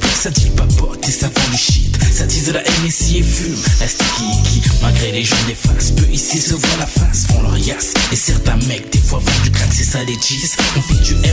boit, ça dit papote et ça vend du shit. Ça tease de la MSI et fume, reste qui, malgré les gens néfastes. Peu ici se voient la face, font leur yasse. Et certains mecs, des fois vendent du crack, c'est ça les cheese. On fait du